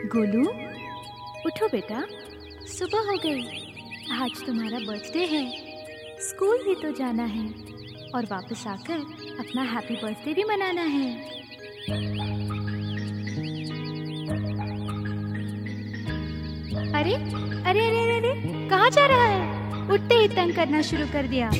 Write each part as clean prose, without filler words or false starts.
गोलू, उठो बेटा, सुबह हो गई। आज तुम्हारा बर्थडे है, स्कूल भी तो जाना है और वापस आकर अपना हैप्पी बर्थडे भी मनाना है। अरे अरे अरे अरे, अरे कहाँ जा रहा है? उठते ही तंग करना शुरू कर दिया।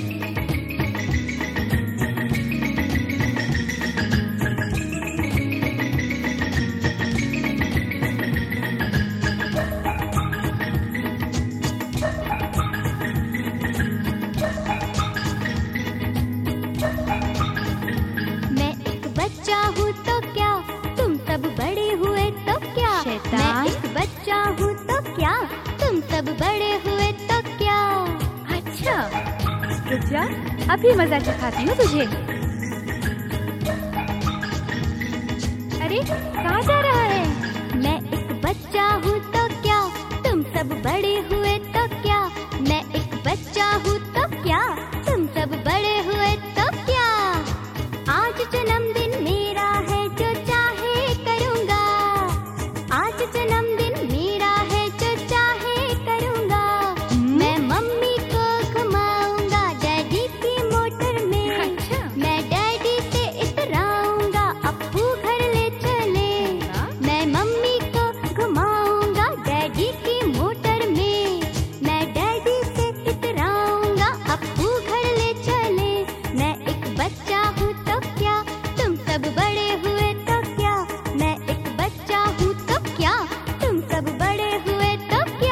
बच्चा हूँ तो क्या, तुम सब बड़े हुए तो क्या। मैं एक बच्चा हूँ तो क्या, तुम सब बड़े हुए तो क्या। अच्छा, रुक जा, अभी मजा चखाती हूँ तुझे। अरे कहाँ जा रहा है? मैं एक बच्चा हूँ तो क्या, तुम सब बड़े हुए तो क्या। मैं एक बच्चा हूँ तो क्या, तुम सब बड़े हुए तो क्या। आज जन्मदिन मेरा है, जो चाहे करूँगा। आज जन्मदिन मेरा है, जो चाहे करूँगा। मैं मम्मी को घुमाऊंगा डैडी की मोटर में। अच्छा। मैं डैडी से इतराऊंगा, अप्पू घर ले चले। मैं मम्मी को घुमाऊंगा डैडी की मोटर में। मैं डैडी से इतराऊंगा, अप्पू घर ले चले। मैं एक बच्चा हूँ तो क्या, तुम सब बड़े हुए तो क्या। मैं एक बच्चा हूँ तो क्या, तुम सब बड़े हुए तो क्या।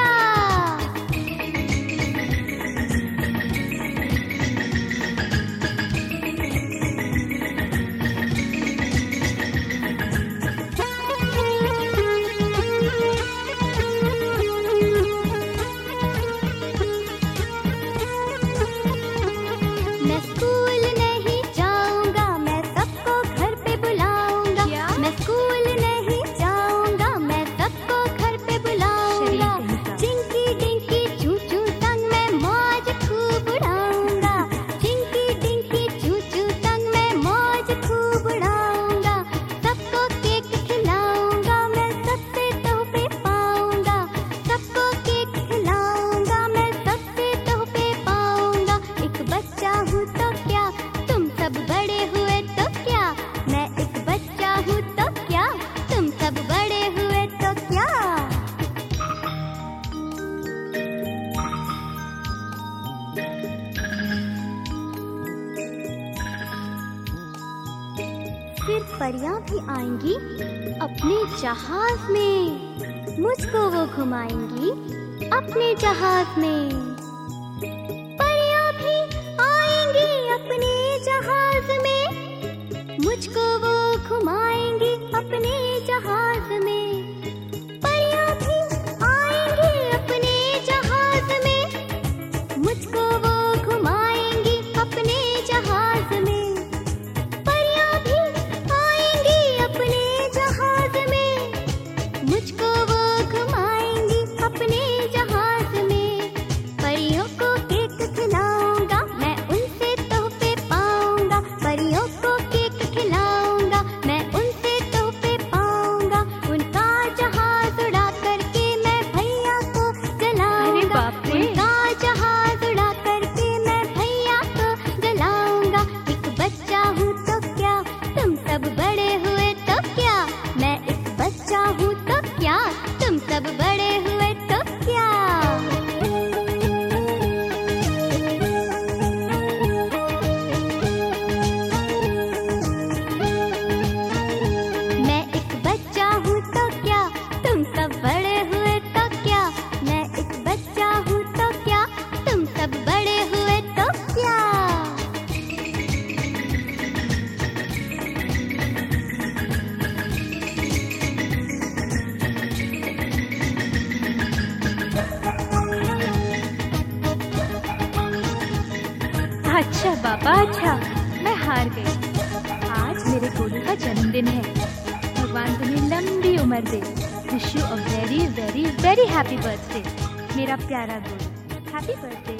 मैं स्कूल नहीं जाऊंगा, मैं सबको घर पे बुलाऊंगा। क्या? मैं स्कूल नहीं जाऊंगा, मैं सबको घर पे बुलाऊंगा। शरीफ नहीं था। चिंकी डिंकी चू चू संग मैं मौज खूब उड़ाऊंगा। चिंकी डिंकी चू चू संग मैं मौज खूब उड़ाऊंगा। सबको केक खिलाऊंगा, मैं सबसे तोहफे पाऊंगा। सबको केक खिलाऊंगा, मैं सबसे तोहफे पाऊंगा। एक बच्चा हूँ तो क्या, तुम सब बड़े हुए तो क्या। मैं एक बच्चा हूँ तो क्या, तुम सब बड़े हुए तो क्या। फिर परियां भी आएंगी अपने जहाज में। मुझको वो घुमाएंगी अपने जहाज में। परियां भी आएंगी अपने जहाज में। मुझको वो घुमाएंगी अपने जहाज में। परियां भी आएंगी अपने जहाज में। मुझको वो घुमाएंगी अपने जहाज में। परियां भी आएंगी अपने जहाज में। मुझको वो घुमाएंगी अपने जहाज में। परियों को केक खिलाऊंगा, मैं उनसे तोहफे पाऊंगा। परियों को केक खिलाऊंगा, मैं उनसे तोहफे पाऊंगा। उनका जहाज उड़ा करके मैं भैया को जलाऊंगा। अरे बाप रे। उनका जहाज उड़ा करके मैं भैया को जलाऊंगा। एक बच्चा हूँ तो क्या, तुम सब बड़े हुए तो क्या। मैं एक बच्चा हूँ तो क्या, तुम सब बड़े हुए तो क्या। मैं एक बच्चा हूँ तो क्या, तुम सब बड़े हुए तो क्या। मैं एक बच्चा हूँ तो क्या, तुम सब बड़े हुए तो क्या। अच्छा बाबा, अच्छा, मैं हार गई। आज मेरे गोलू का जन्मदिन है। भगवान तुम्हें लंबी उम्र दे। Wish you a very very very happy birthday मेरा प्यारा गोलू। Happy birthday.